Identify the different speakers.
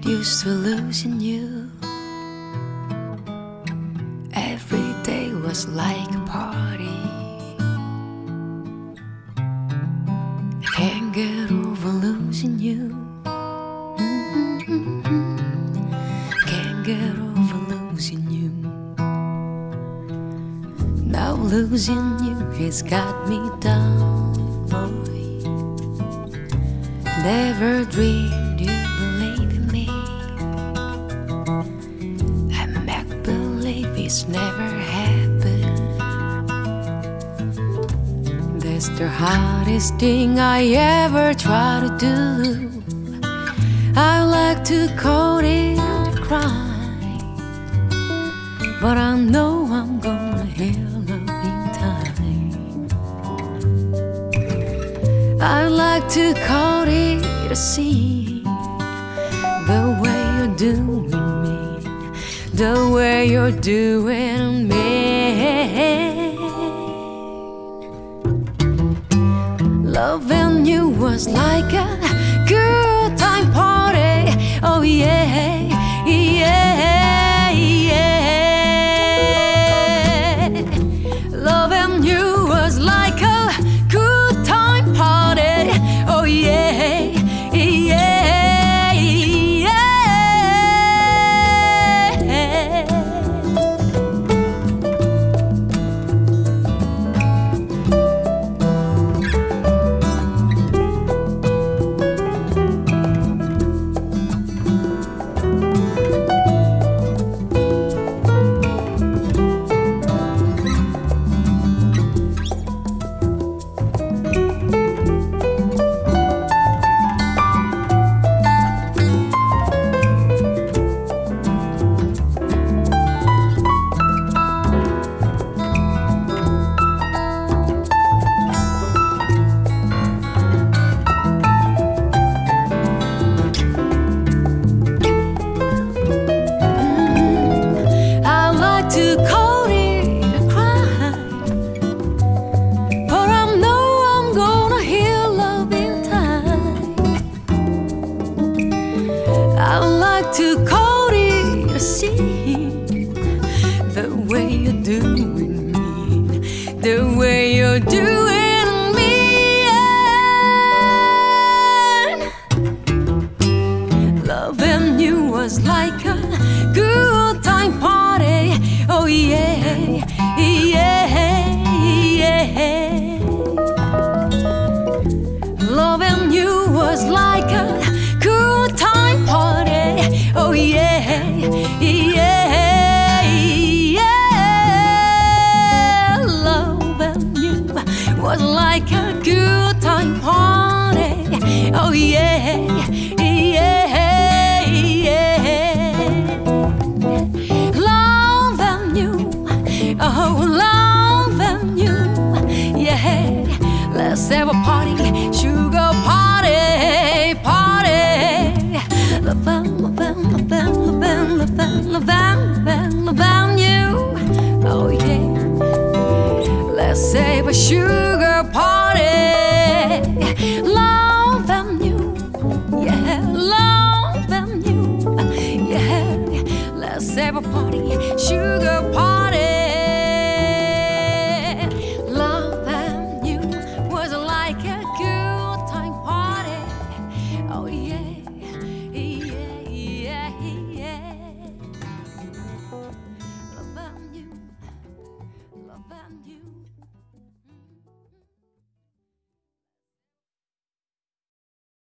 Speaker 1: used to losing you. Every day was like a party. I can't get over losing you. Can't get over losing you. Now losing you has got me down, boy. Never dreamed you'd believe in me. I make believe it's never happened. That's the hardest thing I ever try to do. I like to call it a crime, but I know I'm gonna heal up in time. I like to call it a sin, the way you're doing me, the way you're doing me. Loving you was like a good time party. Oh yeah, yeah, yeah. Loving you was like a good time party. Oh yeah, yeah, yeah. To call it a crime, but I know I'm gonna heal love in time. I like to call it a sin, the way you're doing me, the way you're doing me. And loving you was like a good time party. Oh yeah, yeah, yeah. Loving you was like a good time party. Oh yeah, yeah, yeah. Loving you was like a good time party. Oh yeah, yeah, yeah. Oh, loving you, yeah. Let's have a party, sugar party, party. Loving you, oh yeah. Let's have a sugar party. Loving you, yeah. Loving you, yeah. Let's have a party, sugar